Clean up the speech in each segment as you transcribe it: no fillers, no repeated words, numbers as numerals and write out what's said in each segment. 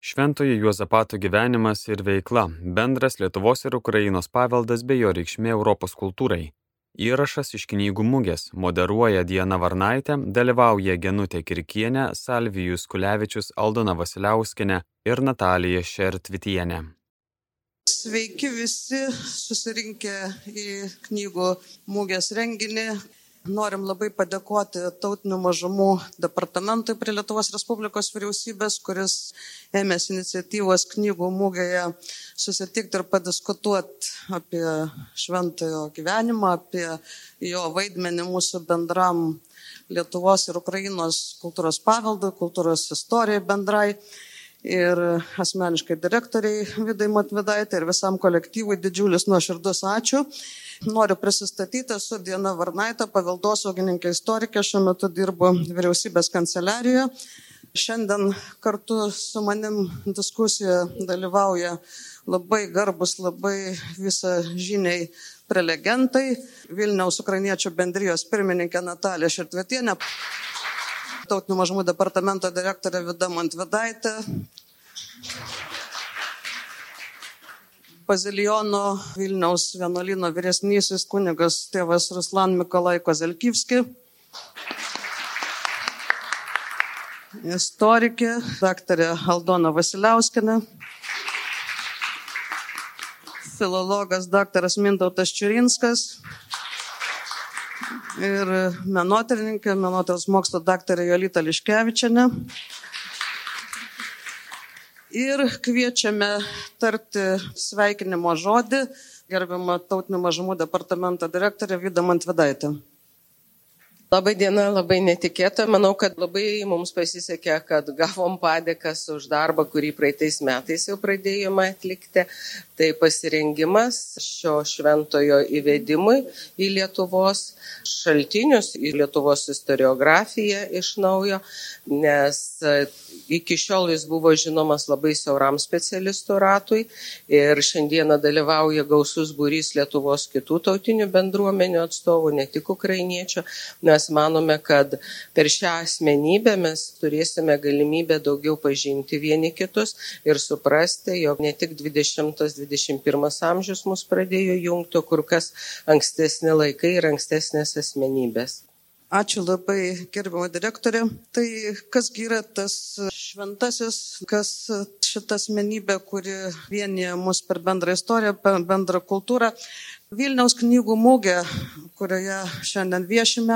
Šventojo Juozapato gyvenimas ir veikla, bendras Lietuvos ir Ukrainos paveldas bei jo reikšmė Europos kultūrai. Įrašas iš knygų mugės, moderuoja Diana Varnaitė, dalyvauja Genutė Kirkienė, Salvijus Kulevičius, Aldona Vasiliauskienė ir Natalija Šertvitienė. Sveiki visi susirinkę į knygų mugės renginį. Norim labai padėkoti Tautinių mažumų departamentui prie Lietuvos Respublikos vyriausybės, kuris ėmėsi iniciatyvos knygų mugėje susitikti ir padiskutuoti apie šventojo gyvenimą, apie jo vaidmenį mūsų bendram Lietuvos ir Ukrainos kultūros paveldui, kultūros istorijai bendrai. Ir asmeniškai direktoriai Vidai Matvidaitė ir visam kolektyvui didžiulis nuoširdus ačiū. Noriu prisistatyti, esu Diana Varnaitė, paveldosaugininkė istorikė, šiuo metu dirbu vyriausybės kanceliarijoje. Šiandien kartu su manim diskusijoje dalyvauja labai garbus, labai visažiniai prelegentai. Vilniaus ukrainiečių bendrijos pirmininkė Natalija Šertvitienė, Tautinių mažumų departamento direktorė Vida Matvidaitė, Bazilijono Vilniaus vienuolyno vyresnysis kunigas tėvas Ruslan Mikolai Kozelkivski, istorikė daktarė Aldona Vasiliauskienė, filologas daktaras Mintautas Čiurinskas ir menotyrininkė, menotyros mokslo daktarė Jolita Liškevičienė. Ir kviečiame tarti sveikinimo žodį gerbiamą Tautinių mažumų departamento direktorę Vidą Matvidaitę. Labai diena, labai netikėta. Manau, kad labai mums pasisekė, kad gavom padėkas už darbą, kurį praeitais metais jau pradėjome atlikti. Tai pasirengimas šio šventojo įvedimui į Lietuvos šaltinius, į Lietuvos istoriografiją iš naujo, nes iki šiol jis buvo žinomas labai siauram specialistų ratui ir šiandieną dalyvauja gausus būrys Lietuvos kitų tautinių bendruomenių atstovų, ne tik ukrainiečių. Mes manome, kad per šią asmenybę mes turėsime galimybę daugiau pažinti vieni kitus ir suprasti, jog ne tik 20-21 amžius mus pradėjo jungti, o kur kas ankstesni laikai ir ankstesnės asmenybės. Ačiū labai, gerbiama direktorė. Tai kasgi yra tas šventasis, kas šita asmenybė, kuri vienyje mus per bendrą istoriją, per bendrą kultūrą. Vilniaus knygų mugė, kurioje šiandien viešime,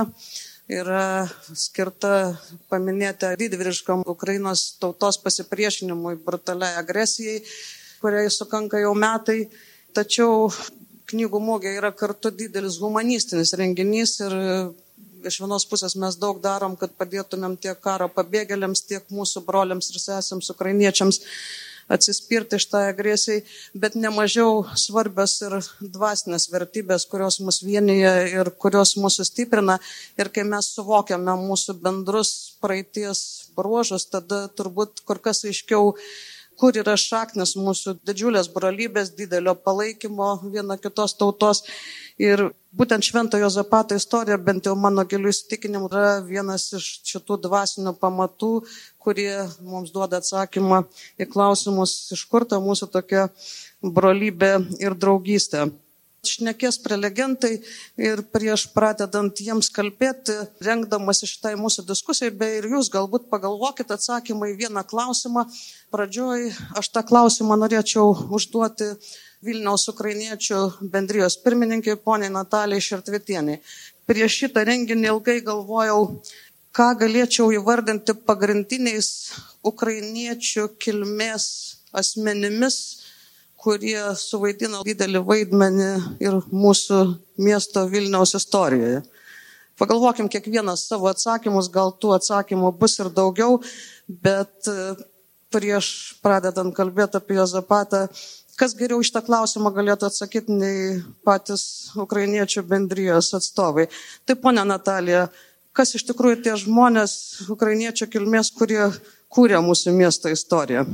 yra skirta paminėti didvyriškam Ukrainos tautos pasipriešinimui brutaliai agresijai, kuriai sukanka jau metai. Tačiau knygų mugė yra kartu didelis humanistinis renginys ir iš vienos pusės mes daug darom, kad padėtumėm tiek karo pabėgėliams, tiek mūsų broliams ir sesėms ukrainiečiams atsispirti šitai agresijai, bet nemažiau svarbios ir dvasinės vertybės, kurios mus vienyje ir kurios mūsų stiprina. Ir kai mes suvokiame mūsų bendrus praeities bruožus, tada turbūt kur kas aiškiau, kur yra šaknis mūsų didžiulės brolybės, didelio palaikymo viena kitos tautos. Ir būtent Šventojo Juozapato istorija, bent jau mano giliu įsitikinimu, yra vienas iš šitų dvasinių pamatų, kurie mums duoda atsakymą į klausimus, iš kur ta mūsų tokia brolybė ir draugystė. Šnekės prelegentai ir prieš pradedant jiems kalbėti, rengdamasi šitai mūsų diskusijai, bei ir jūs galbūt pagalvokite atsakymą į vieną klausimą. Pradžioj aš tą klausimą norėčiau užduoti Vilniaus ukrainiečių bendrijos pirmininkai poniai Natalijai Šertvitienei. Prieš šitą renginį ilgai galvojau, ką galėčiau įvardinti pagrindiniais ukrainiečių kilmės asmenimis, kurie suvaidino didelį vaidmenį ir mūsų miesto Vilniaus istorijoje. Pagalvokim kiekvienas savo atsakymus, gal tų atsakymų bus ir daugiau, bet prieš pradedant kalbėti apie Juozapatą, kas geriau šitą klausimą galėtų atsakyti nei patys ukrainiečių bendrijos atstovai. Tai ponia Natalija, kas iš tikrųjų tie žmonės ukrainiečių kilmės, kurie kūrė mūsų miesto istoriją?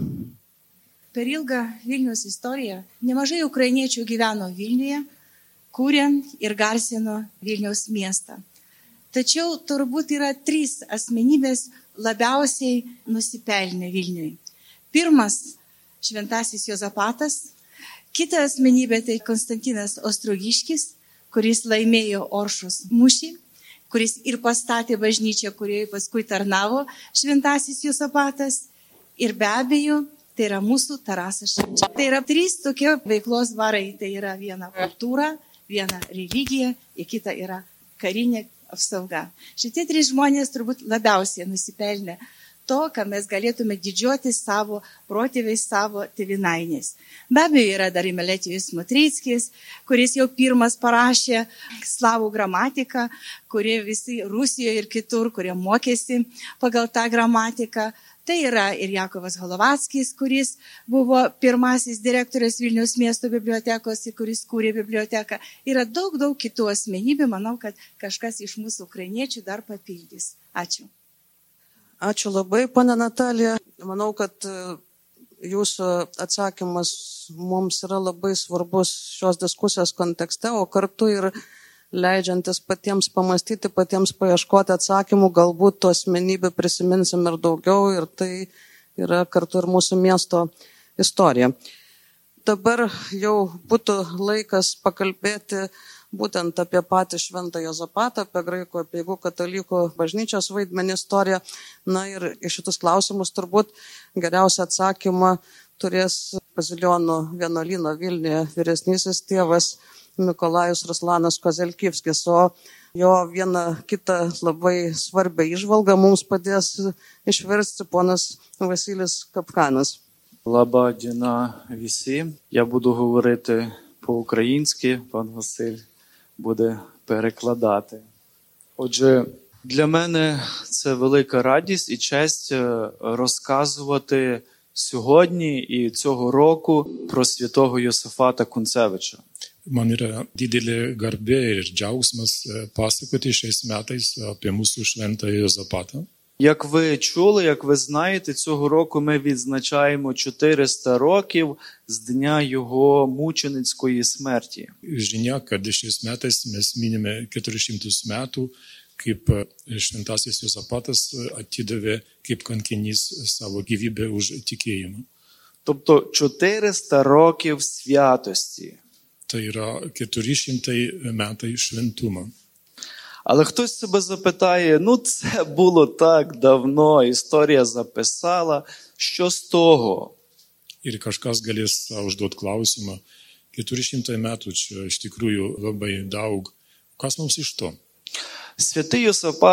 Per ilgą Vilniaus istoriją nemažai ukrainiečių gyveno Vilniuje, kūrė ir garsino Vilniaus miestą. Tačiau turbūt yra 3 asmenybės labiausiai nusipelnę Vilniui. Pirmas šventasis Juozapatas, kita asmenybė tai Konstantinas Ostrogiškis, kuris laimėjo Oršos mūšį, kuris ir pastatė bažnyčią, kurioje paskui tarnavo šventasis Juozapatas. Ir be abejo, tai yra mūsų Tarasas Ševčenka. Tai yra 3 tokie veiklos varai. Tai yra viena kultūra, viena religija, ir kita yra karinė apsauga. Šitie 3 žmonės turbūt labiausiai nusipelnė to, ką mes galėtume didžiuotis savo protėviais, savo tėvynainiais. Be abejo, yra dar Miletijus Mutrickis, kuris jau pirmas parašė slavų gramatiką, kurie visi Rusijoje ir kitur, kurie mokėsi pagal tą gramatiką. Tai yra ir Jakovas Holovackis, kuris buvo pirmasis direktorius Vilniaus miesto bibliotekos, kuris kūrė biblioteką. Yra daug kitų asmenybių, manau, kad kažkas iš mūsų ukrainiečių dar papildys. Ačiū. Ačiū labai, pana Natalija. Manau, kad jūsų atsakymas mums yra labai svarbus šios diskusijos kontekste, o kartu ir leidžiantis patiems pamastyti, patiems paieškoti atsakymų, galbūt tų asmenybių prisiminsim ir daugiau, ir tai yra kartu ir mūsų miesto istorija. Dabar jau būtų laikas pakalbėti būtent apie patį Šventą Juozapatą, apie graikų apeigų katalikų bažnyčios vaidmenį istoriją. Na ir į šitus klausimus turbūt geriausią atsakymą turės Bazilijonų vienuolyno Vilniuje vyresnysis tėvas Mikolajus Ruslanas Kozelkivskis, o jo vieną kitą labai svarbią įžvalgą mums padės išversti ponas Василіс Капканас. Лаба діна всі. Я буду говорити по-українськи, пан Василь буде перекладати. Отже, для мене це велика радість і честь розказувати сьогодні і цього року про святого Йосафата Кунцевича. Man yra didelė garbė ir džiaugsmas pasakoti šiais metais apie mūsų Šventąjį Juozapatą. Як ви чули, як ви знаєте, цього року ми відзначаємо 400 років з дня його мученицької смерті. Žinia, kad šiais metais mes minime 400 metų, kaip Šventasis Juozapatas atidavė kaip kankinys savo gyvybę už tikėjimą. Тобто 400 років святості. Tai yra 400 metai šventumo. Але хтось себе запитає, це було так давно, історія записала, що з того? Ir kažkas galės užduoti klausimą, 400 metų čia iš tikrųjų labai daug. Kas mums iš to? Святий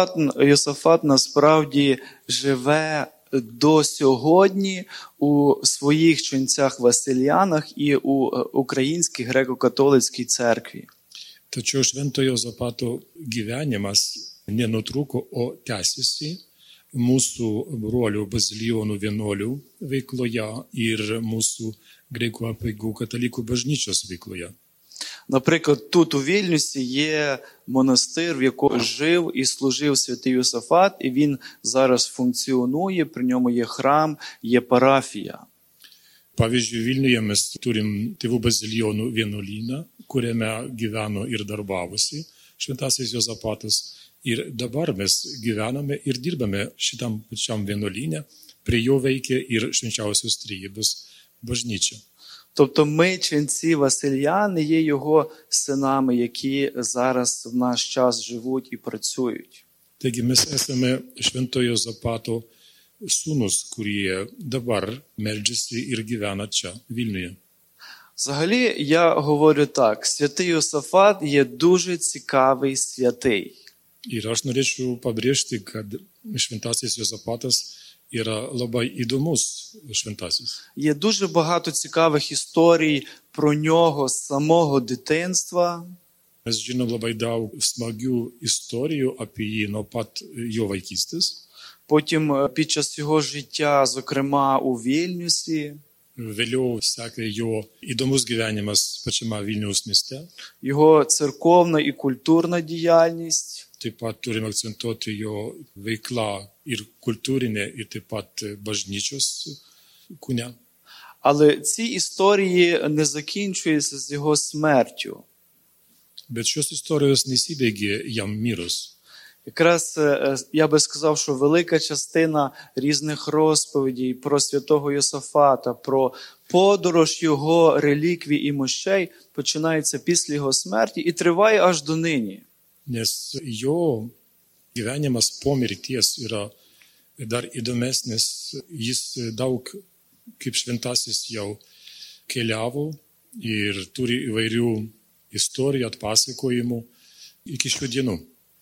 Йосафат насправді живе до сьогодні у своїх ченцях Василянах і у Українській греко-католицькій церкві. Tačiau Šventojo Juozapato gyvenimas nenutruko, o tęsiasi mūsų brolių bazilijonų vienuolių veikloje ir mūsų graikų apeigų katalikų bažnyčios veikloje. Наприклад, тут у Вільнюсі є монастир, в якому жив і служив святий Йосафат, і він зараз функціонує, при ньому є храм, є парафія. Pavyzdžiui, Vilniuje mes turim tėvų bazilijonų vienuolyną, kuriame gyveno ir darbavosi Šventasis Juozapatas. Ir dabar mes gyvename ir dirbame šitam pačiam vienuolyne, prie jo veikia ir Švenčiausios Trejybės bažnyčia. Тобто ми, ченці Васильяни, є його синами, які зараз в наш час живуть і працюють. Taigi mes esame Šventojo Juozapato sūnus, kurie dabar meldžiasi ir gyvena čia, Vilniuje. Взагалі, я говорю так, святий Йосафат є дуже цікавий святий. Ir aš norėčiau pabrėžti, kad Šventasis Juozapatas yra labai įdomus šventasis. Є дуже багато цікавих історій про нього з самого дитинства. Mes žinom labai daug smagių istorijų apie jį nuo pat jo vaikystės. Потім під час його життя, зокрема у Вільнюсі. Vėliau sekė jo įdomus gyvenimas pačiame Vilniaus mieste. Його церковна і культурна діяльність. Taip pat turime akcentuoti jo veiklą ir kultūrinę, ir taip pat bažnyčios kūne. Але ці історії не закінчуються з його смертю. Bet šios istorijos nesibaigė jam mirus. Якраз я би сказав, що велика частина різних розповідей про святого Йосафата, про подорож його реліквій і мощей починається після його смерті і триває аж до нині. Nes jo gyvenimas po mirties yra dar įdomesnis. Jis daug, kaip šventasis, jau keliavo ir turi įvairių istorijų, atpasakojimų iki šių dienų.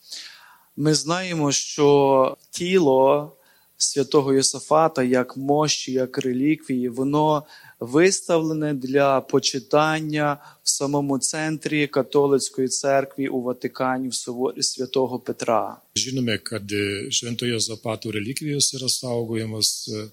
Ми знаємо, що тіло святого Йосафата, як мощі, як реліквії, воно виставлене для почитання в самому центрі католицької церкви у Ватикані в соборі святого Петра. Žinome, kad Šventojo Juozapato relikvijos yra saugojamos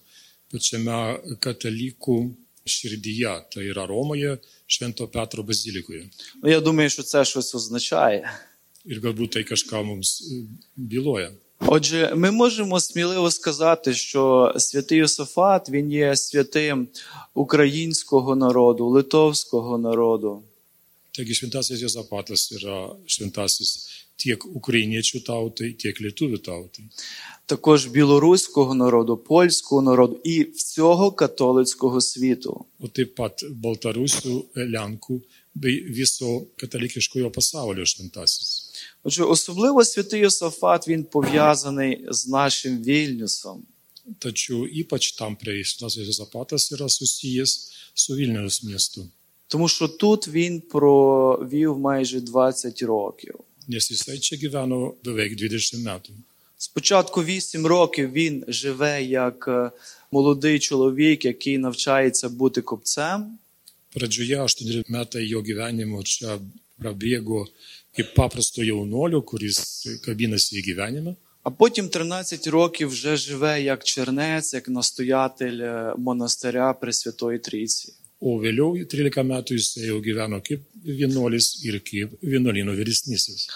pačiame katalikų širdyje, tai yra Romoje, Švento Petro bazilikoje. Я думаю, що це щось означає. Ir galbūt tai kažką mums byloja. Отже, ми можемо сміливо сказати, що святий Йосафат, він є святим українського народу, литовського народу. Taigi šventasis Juozapatas yra šventasis tiek ukrainiečių tautai, tiek lietuvių tautai. Також білоруського народу, польського народу і всього католицького світу. O taip pat baltarusių, lenkų bei viso katalikiškojo pasaulio šventasis. Отже, особливо святий Йосафат, він пов'язаний з нашим Вільнюсом. Tačiau ypač tamprai šventasis Juozapatas yra susijęs su Vilniaus miestu, Тому що тут він провів майже 20 років. nes jisai čia gyveno beveik 20 metų. Спочатку 8 років він живе як молодий чоловік, який навчається бути купцем. Pradžioje 8 metai jo gyvenimo čia prabėgo kaip paprasto jaunolio, kuris kabinasi į gyvenimą. А потім 13 років вже живе як чернець, як настоятель монастиря Пресвятої Трійці. O vėliau 13 metų jisai jau gyveno kaip vienuolis ir kaip vienuolyno vyresnysis.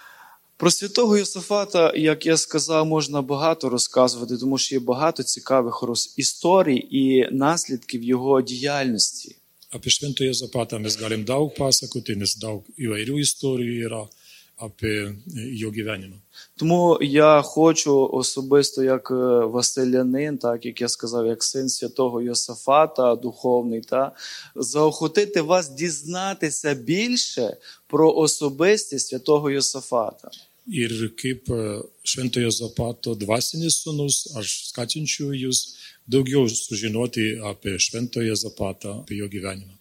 Про святого Йосафата, як я сказав, можна багато розказувати, тому що є багато цікавих історій і наслідків його діяльності. Apie Šventąjį Juozapatą mes galim daug pasakoti, nes daug įvairių istorijų yra apie jo gyvenimą. Тому я хочу особисто як василянин, так як я сказав, як син святого Йосафата, духовний, заохотити вас дізнатися більше про особистість святого Йосафата. Ir kaip Šventojo Juozapato dvasinis sūnus, aš skatinčiau jūs daugiau sužinoti apie Šventojo Juozapatą, apie jo gyvenimą.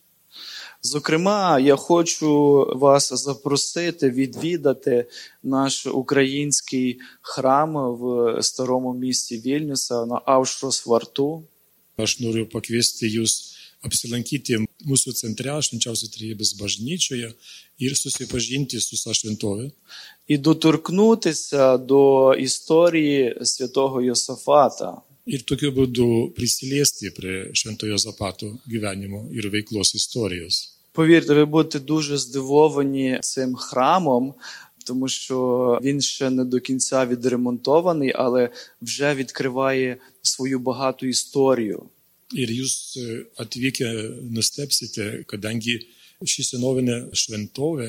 Зокрема, я хочу вас запросити відвідати наш український храм в старому місті Вільнюса на Авшрос-Варту. Aš noriu pakviesti jūs apsilankyti mūsų centre, Švenčiausios Trejybės bažnyčioje ir susipažinti su tą šventovę. І доторкнутися до історії святого Йосафата. Ir tokiu būdu prisiliesti prie Šventojo Juozapato gyvenimo ir veiklos istorijos. Повірте, ви будете дуже здивовані цим храмом, тому що він ще не до кінця відремонтований, але вже відкриває свою багату історію. Ir jūs atvykę nustebsite, kadangi ši senovinė šventovė,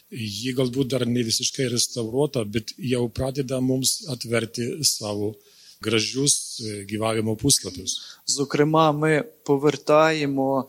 ji galbūt dar ne visiškai restauruota, bet jau pradeda mums atverti savo gražius gyvavimo puslapius. Зокрема, ми повертаємо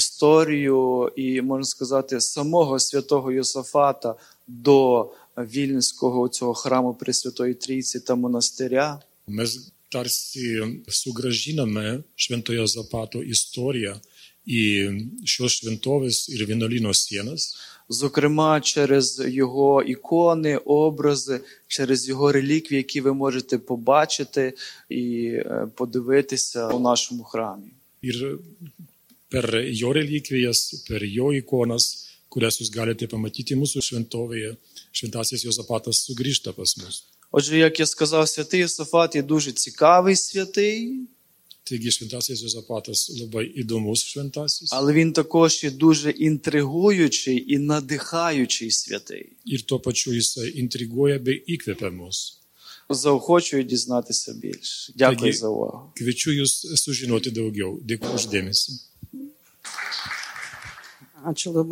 історію і, можна сказати, самого святого Йосафата до Вільнюського цього храму Пресвятої Трійці та монастиря. Mes tarsi sugrąžiname Šventojo Juozapato istoriją į šios šventovės ir vienuolyno sienas. Зокрема, через його ікони, образи, через його реліквії, які ви можете побачити і подивитися у нашому храмі. Ir per jo relikvijas, per jo ikonas, kurias jūs galite pamatyti mūsų šventovėje, Šventasis Juozapatas sugrįžta pas mus. Отже, як я сказав, святий Йосафат є дуже цікавий святий, Taigi Šventasis Juozapatas labai įdomus šventasis. але він також є дуже інтригуючий і надихаючий святий. Ir tuo pačiu jisai intriguoja bei įkvepia mus. Заохочую дізнатися більше. Дякую за увагу. Kviečiu jūs sužinoti daugiau. Dėkui už dėmesį. Ačiū labai.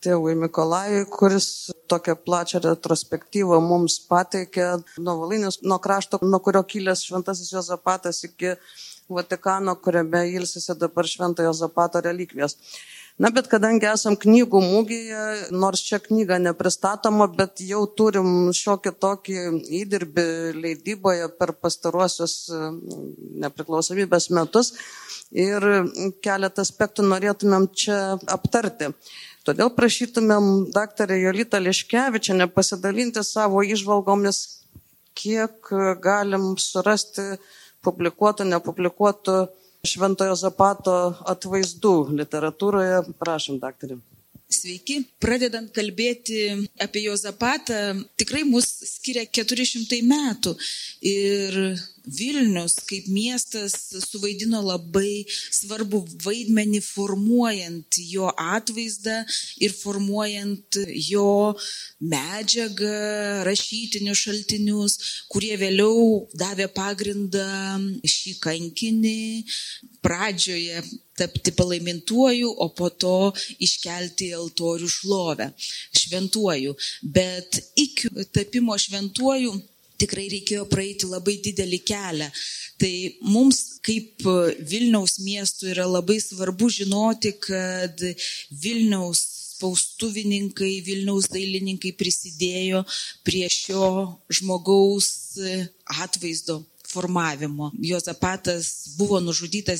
tėvui Mikolajui, kuris tokią plačią retrospektyvą mums pateikė nuo Voluinės, nuo krašto, nuo kurio kilęs šventasis Juozapatas iki Vatikano, kuriame ilsisi dabar Šventojo Juozapato relikvijos. Na, bet kadangi esam knygų mugėje, nors čia knyga nepristatoma, bet jau turim šiokį tokį įdirbį leidyboje per pastaruosius nepriklausomybės metus ir keletą aspektų norėtumėm čia aptarti. Todėl prašytumėm daktarę Jolitą Liškevičienę pasidalinti savo įžvalgomis, kiek galim surasti publikuotų, nepublikuotų Šventojo Juozapato atvaizdų literatūroje. Prašom, daktarė. Sveiki. Pradedant kalbėti apie Juozapatą, tikrai mus skiria 400 metų ir Vilnius kaip miestas suvaidino labai svarbu vaidmenį formuojant jo atvaizdą ir formuojant jo medžiagą, rašytinius šaltinius, kurie vėliau davė pagrindą šį kankinį pradžioje tapti palaimintuoju, o po to iškelti į altorių šlovę šventuoju. Bet iki tapimo šventuoju tikrai reikėjo praeiti labai didelį kelią. Tai mums kaip Vilniaus miestui yra labai svarbu žinoti, kad Vilniaus spaustuvininkai, Vilniaus dailininkai prisidėjo prie šio žmogaus atvaizdo formavimo. Juozapatas buvo nužudytas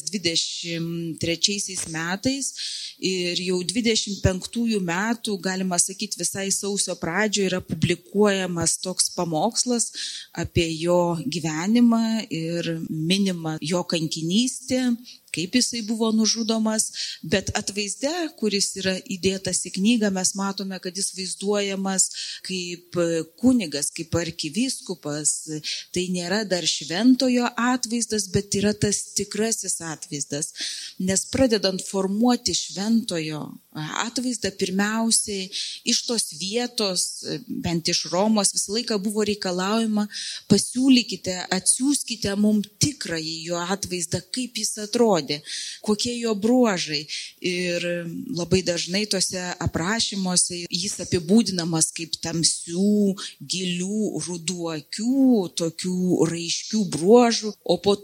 23 metais ir jau 25 metų, galima sakyti, visai sausio pradžioje yra publikuojamas toks pamokslas apie jo gyvenimą ir minima jo kankinystė, kaip jisai buvo nužudomas, bet atvaizde, kuris yra įdėtas į knygą, mes matome, kad jis vaizduojamas kaip kunigas, kaip arkivyskupas. Tai nėra dar šventojo atvaizdas, bet yra tas tikrasis atvaizdas. Nes pradedant formuoti šventojo atvaizdą, pirmiausiai iš tos vietos, bent iš Romos, visą laiką buvo reikalaujama, pasiūlykite, atsiųskite mums tikrąjį jo atvaizdą, kaip jis atrodė, kokie jo bruožai. Ir labai dažnai tose aprašymuose jis apibūdinamas kaip tamsių, gilių, rudų akių, tokių raiškių bruožų, o po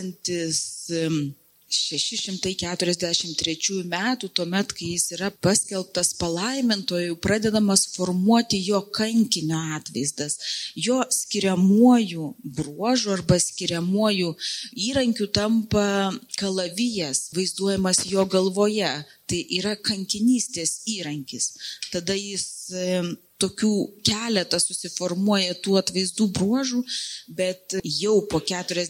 1643 metų, tuomet, kai jis yra paskelbtas palaimintoju, pradedamas formuoti jo kankinio atvaizdas. Jo skiriamuoju bruožu arba skiriamuoju įrankiu tampa kalavijas, vaizduojamas jo galvoje. Tai yra kankinystės įrankis. Tada jis tokių keletą susiformuoja tų atvaizdų bruožų, bet jau po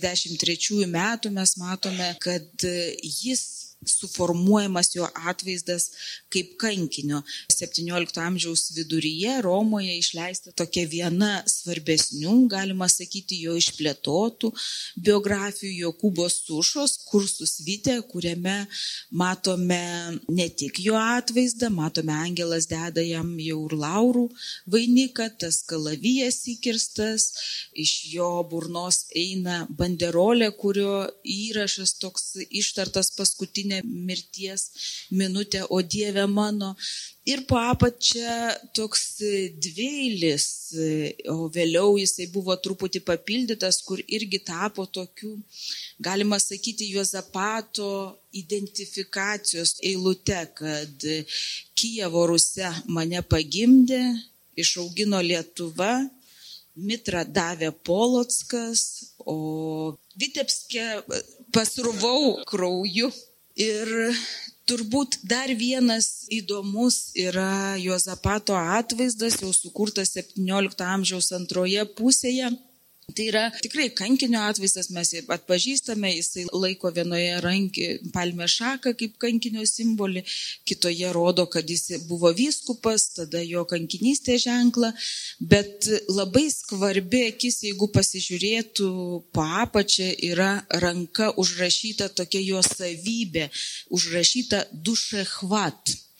43 metų mes matome, kad jis suformuojamas jo atvaizdas kaip kankinio. 17 amžiaus viduryje Romoje išleista tokia viena svarbesnių, galima sakyti, jo išplėtotų biografijų Jokūbo Sušos, Kursus Vitae, kuriame matome ne tik jo atvaizdą, matome angelas deda jam jau ir laurų vainiką, tas kalavijas įkirstas, iš jo burnos eina banderolė, kurio įrašas toks ištartas paskutinė mirties minutė, o Dieve mano. Ir po apačia toks dvieilis, o vėliau jisai buvo truputį papildytas, kur irgi tapo tokiu, galima sakyti, Juozapato identifikacijos eilute, kad Kijevo Rusia mane pagimdė, išaugino Lietuva, Mitrą davė Polockas, o Vitebske pasruvau krauju. Ir turbūt dar vienas įdomus yra Juozapato atvaizdas, jau sukurtas 17 amžiaus antroje pusėje. Tai yra tikrai kankinio atvaizdas, mes jį atpažįstame, jisai laiko vienoje rankį palmės šaką kaip kankinio simbolį, kitoje rodo, kad jis buvo vyskupas, tada jo kankinystės ženklą, bet labai skvarbi akis, jeigu pasižiūrėtų po apačią, yra ranka užrašyta tokia jo savybė, užrašyta dušechvat.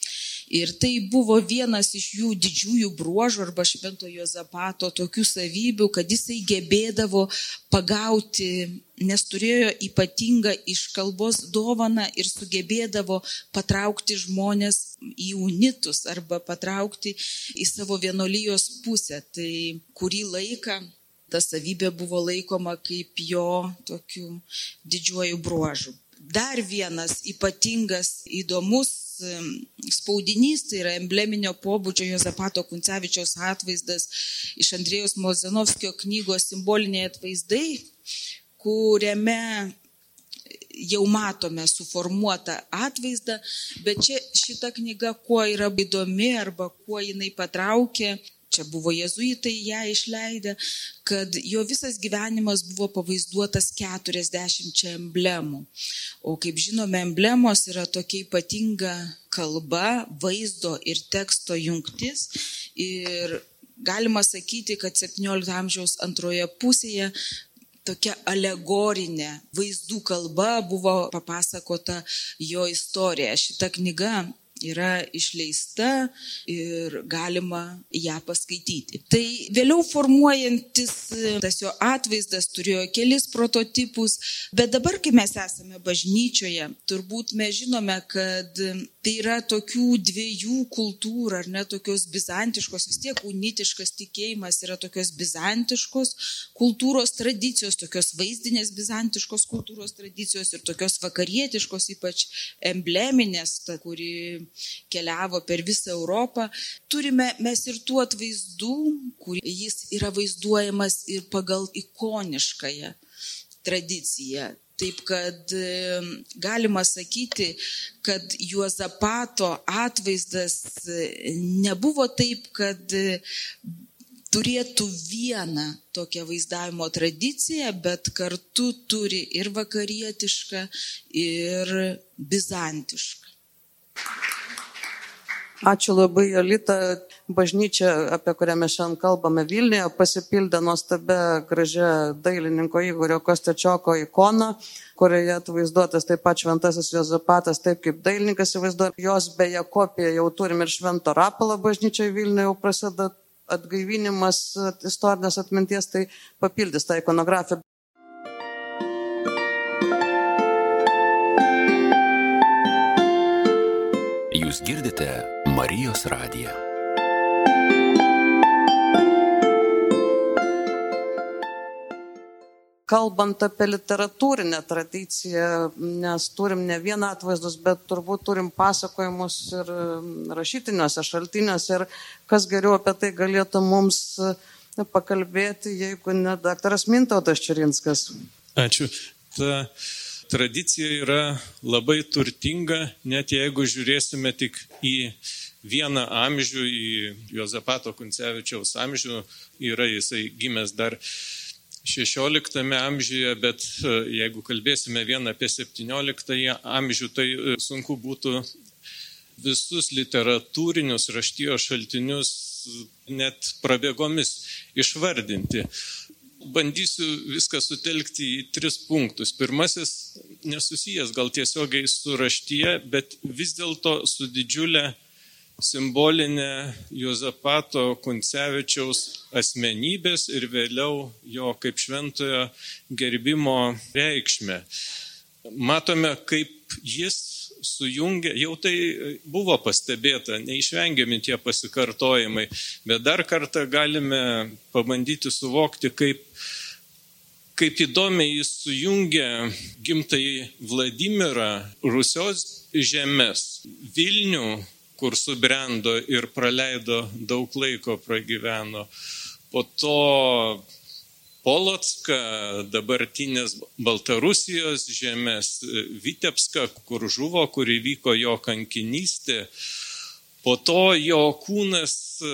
Ir tai buvo vienas iš jų didžiųjų bruožų arba Švento Juozapato tokių savybių, kad jisai gebėdavo pagauti, nes turėjo ypatingą iškalbos dovaną ir sugebėdavo patraukti žmonės į unitus arba patraukti į savo vienuolijos pusę. Tai kurį laiką ta savybė buvo laikoma kaip jo tokiu didžiuoju bruožu. Dar vienas ypatingas, įdomus spaudinys, tai yra embleminio pobūdžio Juozapato Kuncevičiaus atvaizdas iš Andrėjaus Mozanovskio knygos Simboliniai atvaizdai, kuriame jau matome suformuotą atvaizdą, bet šita knyga kuo yra įdomi arba kuo jinai patraukė, čia buvo jėzuitai ją išleidę, kad jo visas gyvenimas buvo pavaizduotas 40 emblemų. O kaip žinome, emblemos yra tokia ypatinga kalba, vaizdo ir teksto jungtis. Ir galima sakyti, kad 17 amžiaus antroje pusėje tokia alegorinė vaizdų kalba buvo papasakota jo istorija. Šita knyga yra išleista ir galima ją paskaityti. Tai vėliau formuojantis tas jo atvaizdas turėjo kelis prototipus, bet dabar, kai mes esame bažnyčioje, turbūt mes žinome, kad tai yra tokių dviejų kultūrų, ar ne, tokios bizantiškos, vis tiek unitiškas tikėjimas yra tokios bizantiškos kultūros tradicijos, tokios vaizdinės bizantiškos kultūros tradicijos ir tokios vakarietiškos, ypač embleminės, kuri keliavo per visą Europą. Turime mes ir tų atvaizdų, kur jis yra vaizduojamas ir pagal ikoniškąją tradiciją. Taip kad galima sakyti, kad Juozapato atvaizdas nebuvo taip, kad turėtų vieną tokią vaizdavimo tradiciją, bet kartu turi ir vakarietišką, ir bizantišką. Ačiū labai, Jolita. Bažnyčia, apie kurią mes šiandien kalbame Vilniuje, pasipildė nuostabia gražia dailininko Igorio Kostečioko ikona, kurioje atvaizduotas taip pat Šventasis Juozapatas, taip kaip dailininkas įvaizduoja. Jos beje kopiją jau turim ir Švento Rapalo bažnyčioje Vilniuje, jau prasideda atgaivinimas istorinės atminties, tai papildys tą ikonografiją. Jūs girdite Marijos radiją. Kalbant apie literatūrinę tradiciją, nes turim ne vieną atvaizdus, bet turbūt turim pasakojimus ir rašytiniuose šaltiniuose. Ir kas geriau apie tai galėtų mums pakalbėti, jeigu ne daktaras Mintautas Čiurinskas. Ačiū. Ta tradicija yra labai turtinga, net jeigu žiūrėsime tik į vieną amžių, į Juozapato Kuncevičiaus amžių, yra jisai gimęs dar 16 amžiuje, bet jeigu kalbėsime vien apie 17 amžių, tai sunku būtų visus literatūrinius raštijos šaltinius net prabėgomis išvardinti. Bandysiu viską sutelkti į 3 punktus. Pirmasis nesusijęs gal tiesiogiai su raštija, bet vis dėlto su didžiulė simbolinė Juozapato Kuncevičiaus asmenybės ir vėliau jo kaip šventojo gerbimo reikšmę. Matome, kaip jis sujungia, jau tai buvo pastebėta, neišvengiami tie pasikartojimai, bet dar kartą galime pabandyti suvokti, kaip įdomiai jis sujungia gimtąjį Vladimirą, Rusios žemes, Vilnių, kur subrendo ir praleido daug laiko, pragyveno. Po to Polotską, dabartinės Baltarusijos žemės, Vitebską, kur žuvo, kur įvyko jo kankinystė. Po to jo kūnas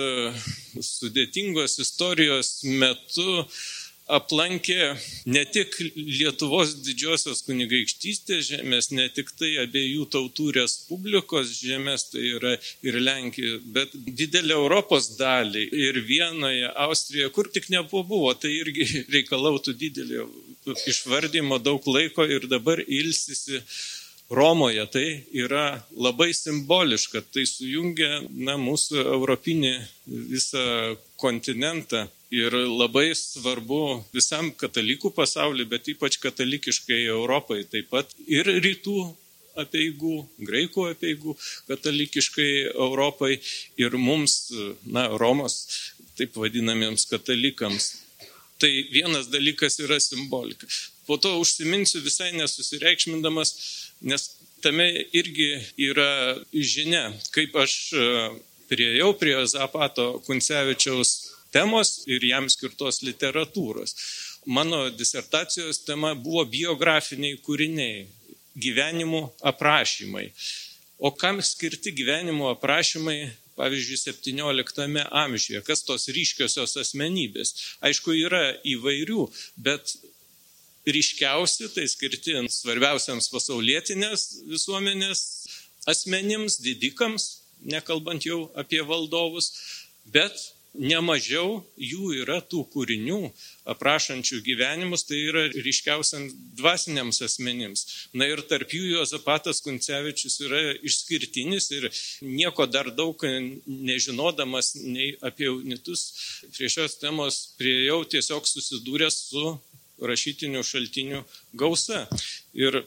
sudėtingos istorijos metu aplankė ne tik Lietuvos didžiosios kunigaikštystės žemės, ne tik tai abiejų tautų respublikos žemės, tai yra ir Lenkija, bet didelę Europos dalį ir Vienoje, Austrijoje, kur tik nebuvo, tai irgi reikalautų didelio išvardymo daug laiko ir dabar ilsisi Romoje tai yra labai simboliška, tai sujungia mūsų europinį visą kontinentą ir labai svarbu visam katalikų pasauliui, bet ypač katalikiškai Europai, taip pat ir rytų apeigų, graikų apeigų katalikiškai Europai ir mums, Romos, taip vadinamiems katalikams. Tai vienas dalykas yra simbolika. Po to užsiminsiu visai nesusireikšmindamas, nes tame irgi yra žinia, kaip aš priėjau prie Juozapato Kuncevičiaus temos ir jam skirtos literatūros. Mano disertacijos tema buvo biografiniai kūriniai, gyvenimų aprašymai. O kam skirti gyvenimo aprašymai, pavyzdžiui, 17 amžiuje, kas tos ryškiosios asmenybės? Aišku, yra įvairių, bet ryškiausi tai skirti svarbiausiams pasaulietinės visuomenės asmenims, didikams, nekalbant jau apie valdovus, bet nemažiau jų yra tų kūrinių aprašančių gyvenimus, tai yra ryškiausiams dvasiniams asmenims. Na ir tarp jų Juozapatas Kuncevičius yra išskirtinis ir nieko dar daug nežinodamas nei apie unitus. Prie šios temos priėjau tiesiog susidūręs su rašytinių šaltinių gausa. Ir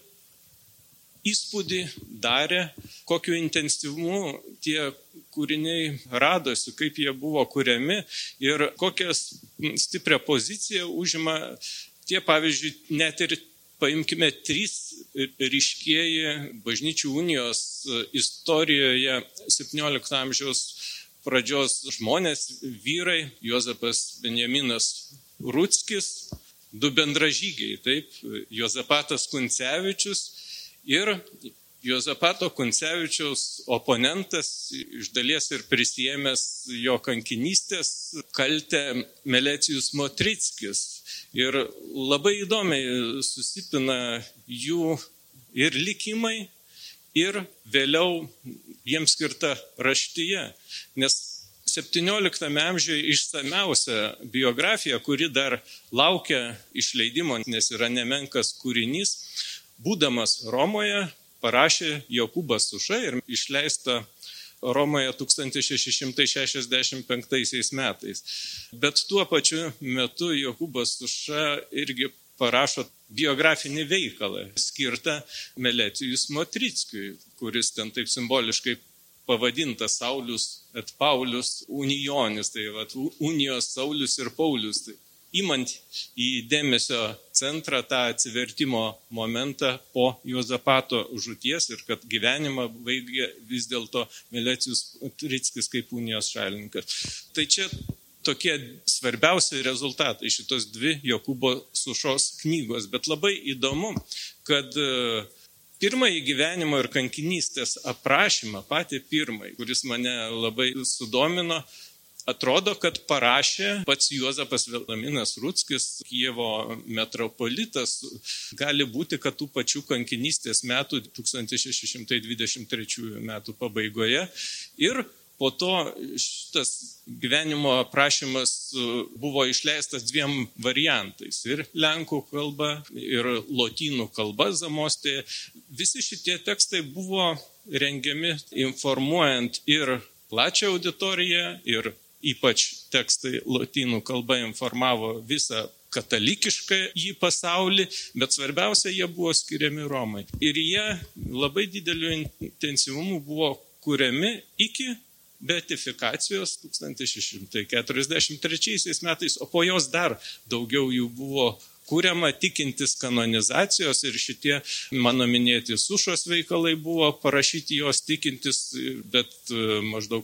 įspūdį darė, kokiu intensyvumu tie kūriniai radosi, kaip jie buvo kuriami ir kokią stiprią poziciją užima tie, pavyzdžiui, net ir paimkime 3 ryškieji bažnyčių unijos istorijoje 17 amžiaus pradžios žmonės, vyrai, Juozapas Benjaminas Rutskis, 2 bendražygiai, taip, Juozapatas Kuncevičius ir Juozapato Kuncevičiaus oponentas, iš dalies ir prisijėmęs jo kankinystės kaltę, Melecijus Motrickis. Ir labai įdomiai susipina jų ir likimai, ir vėliau jiems skirta raštyje, nes 17 amžiuje išsamiausia biografija, kuri dar laukia išleidimo, nes yra nemenkas kūrinys, būdamas Romoje, parašė Jokūbas Suša ir išleista Romoje 1665 metais. Bet tuo pačiu metu Jokūbas Suša irgi parašo biografinį veikalą, skirtą Melecijus Motrickiui, kuris ten taip simboliškai pavadintas Saulius et Paulius Unionis, tai unijos Saulius ir Paulius. Tai imant į dėmesio centrą tą atsivertimo momentą po Juozapato žūties ir kad gyvenimą baigė vis dėlto Melecijus Motrickis kaip unijos šalininkas. Tai čia tokie svarbiausi rezultatai šitos 2 Jokūbo Sušos knygos, bet labai įdomu, kad pirmąjį gyvenimo ir kankinystės aprašymą, patį pirmąjį, kuris mane labai sudomino, atrodo, kad parašė pats Juozapas Benjaminas Rutskis, Kijevo metropolitas. Gali būti, kad tų pačių kankinystės metų, 1623 metų pabaigoje. Ir po to šitas gyvenimo aprašymas buvo išleistas 2 variantais. Ir lenkų kalba, ir lotynų kalba Zamostėje. Visi šitie tekstai buvo rengiami informuojant ir plačią auditoriją, ir ypač tekstai lotynų kalba informavo visą katalikišką į pasaulį, bet svarbiausia, jie buvo skiriami Romai. Ir jie labai dideliu intensyvumu buvo kuriami iki beatifikacijos 1643 metais, o po jos dar daugiau jų buvo kuriama tikintis kanonizacijos ir šitie mano minėti Sušos veikalai buvo parašyti jos tikintis, bet maždaug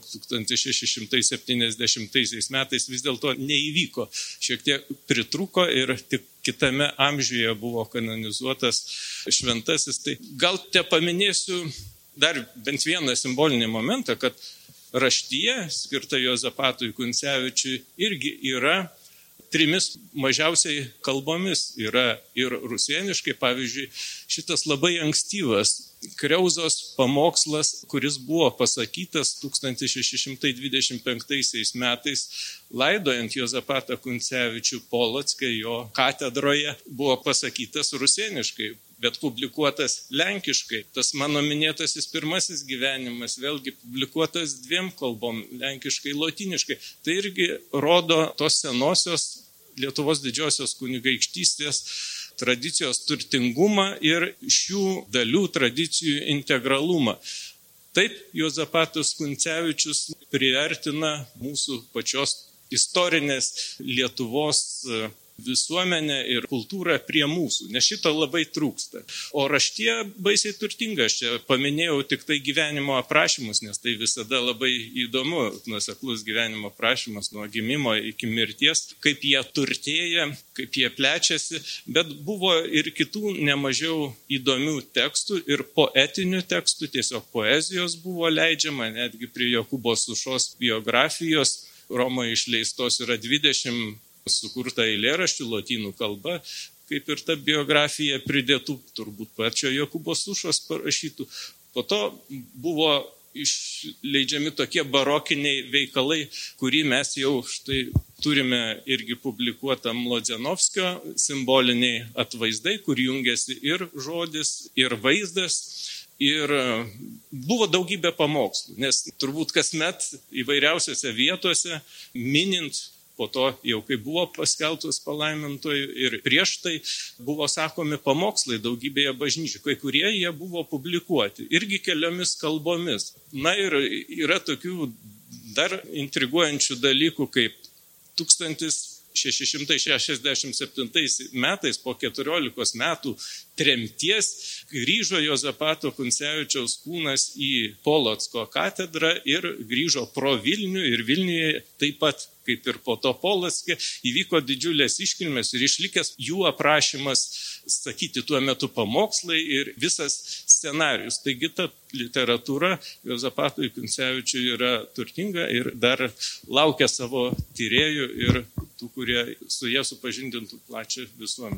1670 metais vis dėlto neįvyko. Šiek tiek pritruko ir tik kitame amžiuje buvo kanonizuotas šventasis. Tai gal te paminėsiu dar bent vieną simbolinį momentą, kad raštyje skirta Juozapatui Kuncevičiui irgi yra 3 mažiausiai kalbomis. Yra ir rusėniškai, pavyzdžiui, šitas labai ankstyvas Kriauzos pamokslas, kuris buvo pasakytas 1625 metais, laidojant Juozapatą Kuncevičių Polocke, jo katedroje, buvo pasakytas rusėniškai. bet publikuotas lenkiškai. Tas mano minėtasis pirmasis gyvenimas vėlgi publikuotas 2 kalbom, lenkiškai, lotyniškai. Tai irgi rodo tos senosios Lietuvos didžiosios kunigaikštystės tradicijos turtingumą ir šių dalių tradicijų integralumą. Taip, Juozapatas Kuncevičius priartina mūsų pačios istorinės Lietuvos visuomenę ir kultūrą prie mūsų, nes šito labai trūksta. O raštija baisiai turtinga, aš čia paminėjau tik tai gyvenimo aprašymus, nes tai visada labai įdomu, nuoseklus gyvenimo aprašymas nuo gimimo iki mirties, kaip jie turtėja, kaip jie plečiasi, bet buvo ir kitų nemažiau įdomių tekstų ir poetinių tekstų, tiesiog poezijos buvo leidžiama, netgi prie Jokūbo Sušos biografijos Romoje išleistos yra 20 sukurta eilėraščių lotynų kalba, kaip ir ta biografija pridėtų, turbūt pačio Jokūbo Sušos parašytų. Po to buvo išleidžiami tokie barokiniai veikalai, kurį mes jau štai turime irgi publikuotą Mlodzenovskio simboliniai atvaizdai, kur jungiasi ir žodis, ir vaizdas. Ir buvo daugybė pamokslų, nes turbūt kasmet įvairiausiose vietose minint, po to jau kai buvo paskelbtas palaimintojų ir prieš tai buvo sakomi pamokslai daugybėje bažnyčių, kai kurie jie buvo publikuoti, irgi keliomis kalbomis. Na ir yra tokių dar intriguojančių dalykų, kaip 1667 metais po 14 metų tremties grįžo Juozapato Kuncevičiaus kūnas į Polocko katedrą ir grįžo pro Vilnių ir Vilniuje taip pat, kaip ir po to Polocke, įvyko didžiulės iškilmės ir išlikęs jų aprašymas, sakyti tuo metu pamokslai ir visas scenarijus. Taigi ta literatūra Juozapatui Kuncevičiui yra turtinga ir dar laukia savo tyrėjų ir tų, kurie su jie supažindintų plačią visuomenę.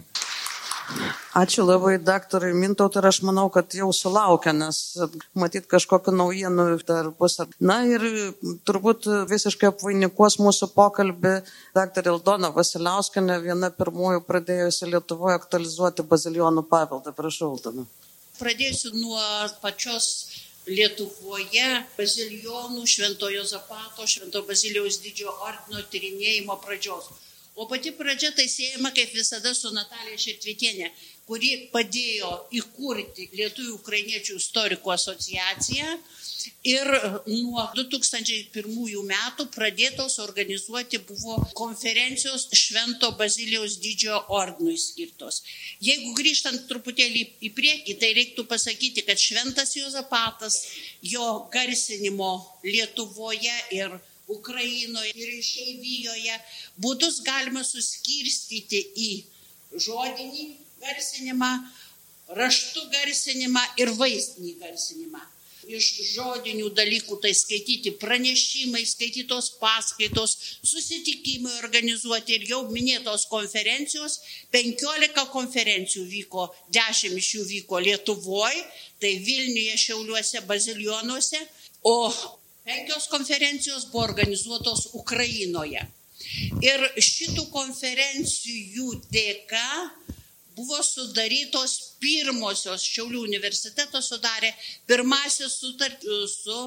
Ačiū labai daktarui Mintautui ir aš manau, kad jau sulaukia, nes matyt kažkokiu naujienų dar bus. Na ir turbūt visiškai apvainikuos mūsų pokalbį daktarė Aldona Vasiliauskienė, viena pirmųjų pradėjusi Lietuvoje aktualizuoti bazilijonų paveldą. Prašau, Aldona. Pradėsiu nuo pačios Lietuvoje bazilijonų Švento Juozapato, Švento Bazilijaus didžiojo ordino tyrinėjimo pradžios. O pati pradžia tai siejama kaip visada su Natalija Šetvitienė, kuri padėjo įkurti Lietuvių ukrainiečių istorikų asociaciją ir nuo 2001 metų pradėtos organizuoti buvo konferencijos Švento Bazilijaus didžiojo ordinui skirtos. Jeigu grįžtant truputėlį į priekį, tai reiktų pasakyti, kad Šventas Juozapatas, jo garsinimo Lietuvoje ir Ukrainoje ir išeivijoje būdus galima suskirstyti į žodinį garsinimą, raštų garsinimą ir vaizdinį garsinimą. Iš žodinių dalykų tai skaityti pranešimai, skaitytos paskaitos, susitikimai organizuoti ir jau minėtos konferencijos. 15 konferencijų vyko, 10 iš jų vyko Lietuvoje, tai Vilniuje, Šiauliuose, Bazilijonuose, o 5 konferencijos buvo organizuotos Ukrainoje. Ir šitų konferencijų dėka buvo sudarytos pirmosios, Šiaulių universitetas sudarė pirmasis sutartį su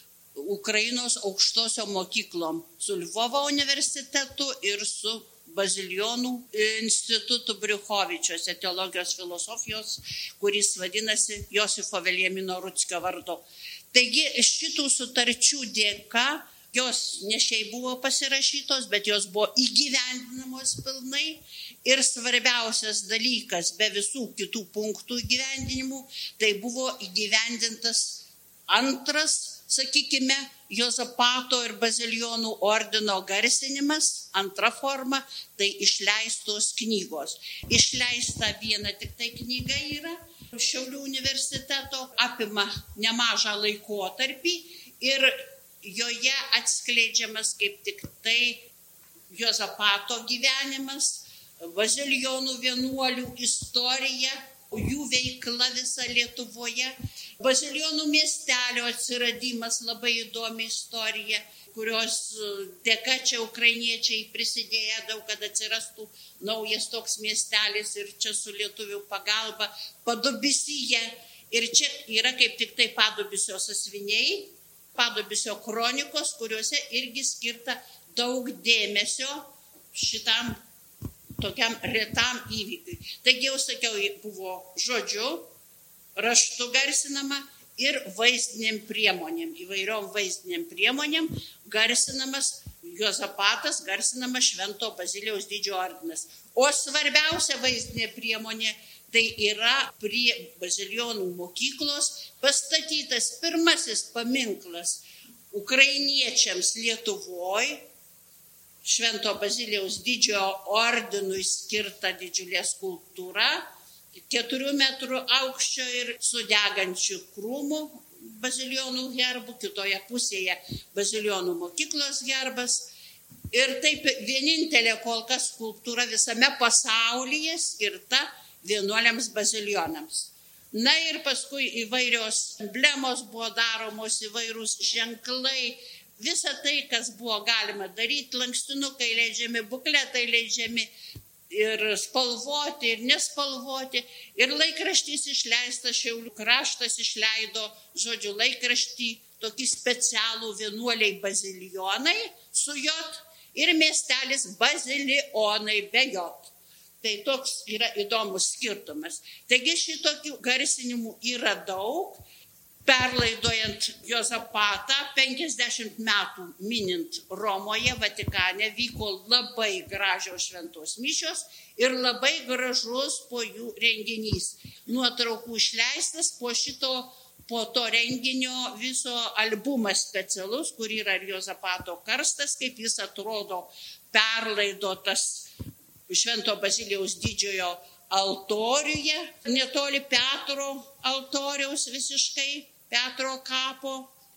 Ukrainos aukštosiom mokyklom, su Lvovo universitetu ir su Bazilijonų institutu Briuchovičiuose, teologijos filosofijos, kuris vadinasi Josifo Veljamino Rutskio vardu. Taigi šitų sutarčių dėka, jos ne šiaip buvo pasirašytos, bet jos buvo įgyvendinamos pilnai ir svarbiausias dalykas be visų kitų punktų įgyvendinimų, tai buvo įgyvendintas antras, sakykime, Juozapato ir Bazilijonų ordino garsinimas, antra forma, tai išleistos knygos. Išleista viena tik tai knyga yra, Šiaulių universiteto, apima nemažą laikotarpį ir joje atskleidžiamas kaip tik tai Juozapato gyvenimas, Bazilijonų vienuolių istorija, jų veikla visa Lietuvoje. Bazilionų miestelio atsiradimas, labai įdomi istorija, kurios dėka čia ukrainiečiai prisidėjo daug, kad atsirastų naujas toks miestelis ir čia su lietuvių pagalba Padubisyje. Ir čia yra kaip tik tai Padubisio sąsviniai, Padubisio kronikos, kuriuose irgi skirta daug dėmesio šitam tokiam retam įvykiui. Taigi jau sakiau, buvo žodžiu, raštu garsinama ir vaizdiniam priemonėm, įvairiom vaizdiniam priemonėm garsinamas Juozapatas, garsinamas Švento Bazilijaus Didžiojo ordinas. O svarbiausia vaizdinė priemonė tai yra prie Bazilijonų mokyklos pastatytas pirmasis paminklas ukrainiečiams Lietuvoje, Švento Bazilijaus Didžiojo ordinui skirta didžiulė skulptūra, 4 metrų aukščio ir su degančiu krūmu Bazilijonų herbu, kitoje pusėje Bazilijonų mokyklos herbas. Ir taip vienintelė kol kas skulptūra visame pasaulyje skirta 11 bazilijonams. Na ir paskui įvairios emblemos buvo daromos, įvairūs ženklai, visa tai, kas buvo galima daryti, lankstinukai leidžiami, bukletai leidžiami ir spalvoti, ir nespalvoti. Ir laikraštys išleistas, Šiaulių kraštas išleido, žodžiu, laikraštį tokį specialų vienuoliai bazilijonai su jot ir miestelis bazilijonai be jot. Tai toks yra įdomus skirtumas. Taigi šitokių garsinimų yra daug. Perlaidojant Juozapatą 50 metų minint Romoje, Vatikane, vyko labai gražios šventos mišios ir labai gražus po jų renginys. Nuotraukų išleistas po to renginio viso albumas specialus, kur yra ir Juozapato karstas, kaip jis atrodo perlaidotas Švento Bazilijaus Didžiojo altoriuje, netoli Petro altoriaus visiškai, Petro kapo.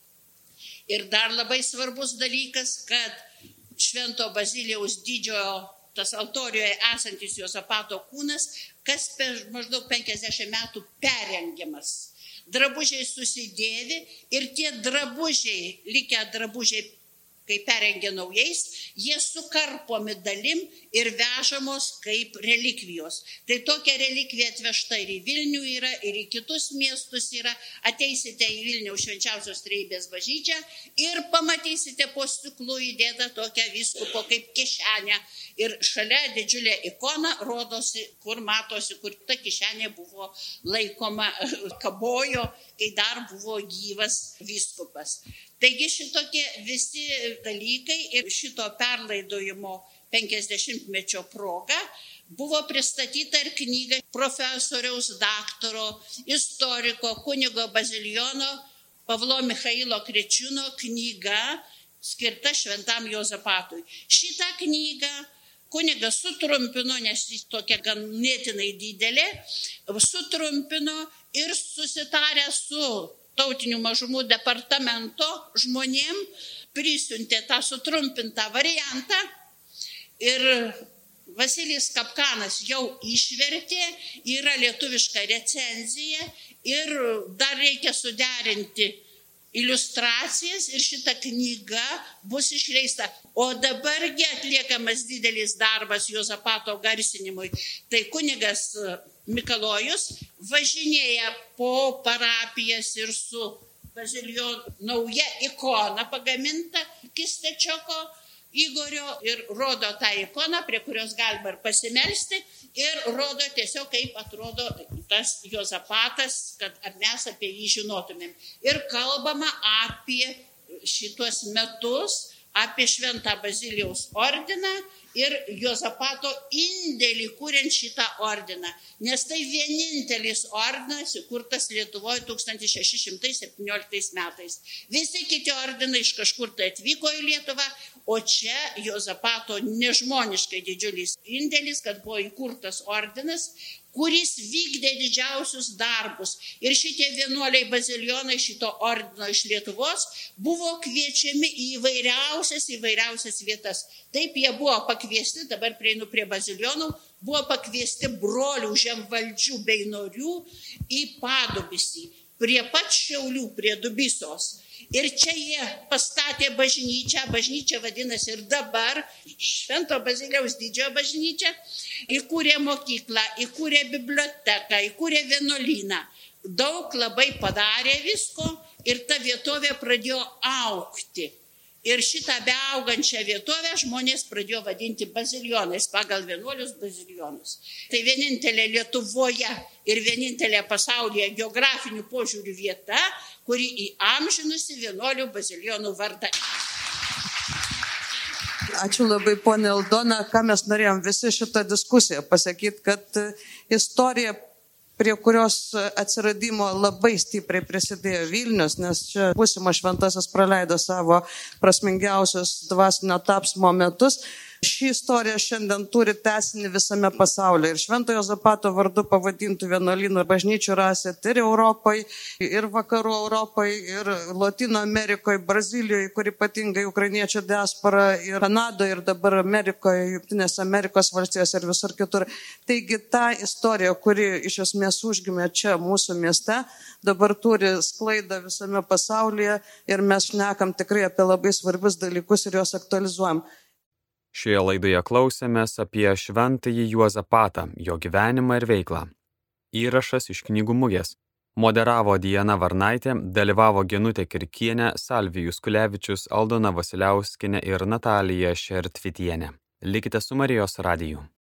Ir dar labai svarbus dalykas, kad Švento Bazilijaus Didžiojo, tas altorijoje esantis Juozapato kūnas, kas per maždaug 50 metų perrengiamas. Drabužiai susidėvi ir tie drabužiai, likę drabužiai, kai perrengia naujais, jie sukarpomi dalim ir vežamos kaip relikvijos. Tai tokia relikvija atvežta ir į Vilnių yra, ir į kitus miestus yra. Ateisite į Vilniaus Švenčiausios Trejybės bažnyčią ir pamatysite po stiklu įdėtą tokią vyskupo kaip kišenę. Ir šalia didžiulė ikona rodosi, kur matosi, kur ta kišenė buvo laikoma, kabojo, kai dar buvo gyvas vyskupas. Taigi šitokie visi dalykai ir šito perlaidojimo 50-mečio proga buvo pristatyta ir knyga profesoriaus, daktaro, istoriko, kunigo Bazilijono Pavlo Michailo Krečiūno knyga skirta Šventam Juozapatui. Šitą knygą kunigas sutrumpino, nes jis tokia ganėtinai didelė, sutrumpino ir susitarė su tautinių mažumų departamento žmonėm, prisiuntė tą sutrumpintą variantą ir Vasilijus Kapkanas jau išvertė, yra lietuviška recenzija ir dar reikia suderinti iliustracijas ir šita knyga bus išleista. O dabargi atliekamas didelis darbas Juozapato garsinimui. Tai kunigas Mikalojus važinėja po parapijas ir su Bazilijonų nauja ikona pagaminta Kistečioko Igorio ir rodo tą ikoną, prie kurios galima ir pasimelsti ir rodo tiesiog, kaip atrodo tas Juozapatas, kad mes apie jį žinotumėm. Ir kalbama apie šitos metus, apie Šventą Bazilijaus ordiną ir Juozapato indėlį kuriant šitą ordiną. Nes tai vienintelis ordinas įkurtas Lietuvoje 1617 metais. Visi kiti ordinai iš kažkur tai atvyko į Lietuvą, o čia Juozapato nežmoniškai didžiulis indėlis, kad buvo įkurtas ordinas, kuris vykdė didžiausius darbus. Ir šitie vienuoliai bazilijonai šito ordino iš Lietuvos buvo kviečiami į įvairiausias vietas. Taip jie buvo pakviesti, dabar prieinu prie bazilijonų, buvo pakviesti brolių žemvaldžių bei norių į Padubysį, prie pat Šiaulių, prie Dubysos. Ir čia jie pastatė bažnyčią, bažnyčia vadinasi ir dabar Švento Bazilijaus didžiojo bažnyčia, įkūrė mokyklą, įkūrė biblioteką, įkūrė vienuolyną. Daug labai padarė visko ir ta vietovė pradėjo augti. Ir šitą beaugančią vietovę žmonės pradėjo vadinti bazilijonais pagal vienuolius bazilijonus. Tai vienintelė Lietuvoje ir vienintelė pasaulyje geografinių požiūrių vieta, kuri įamžinusi vienuolių bazilijonų vardą. Ačiū labai, ponė Aldona, ką mes norėjom visi šitą diskusiją pasakyti, kad istorija, prie kurios atsiradimo labai stipriai prisidėjo Vilnius, nes čia būsimas šventasis praleido savo prasmingiausius dvasinio tapsmo metus. Ši istorija šiandien turi tęsinį visame pasaulyje. Ir Šventojo Juozapato vardu pavadintų vienuolynų ir bažnyčių rasit ir Europai, ir Vakarų Europai, ir Lotynų Amerikoje, Brazilijoje, kur ypatingai ukrainiečių diaspora, ir Kanadoje, ir dabar Amerikoje, Jungtinėse Amerikos valstijose ir visur kitur. Taigi ta istorija, kuri iš esmės užgimė čia mūsų mieste, dabar turi sklaidą visame pasaulyje ir mes šnekam tikrai apie labai svarbius dalykus ir juos aktualizuojam. Šioje laidoje klausėmės apie Šventąjį Juozapatą, jo gyvenimą ir veiklą. Įrašas iš knygų mugės. Moderavo Diana Varnaitė, dalyvavo Genutė Kirkienė, Salvijus Kulevičius, Aldona Vasiliauskienė ir Natalija Šertvitienė. Likite su Marijos radiju.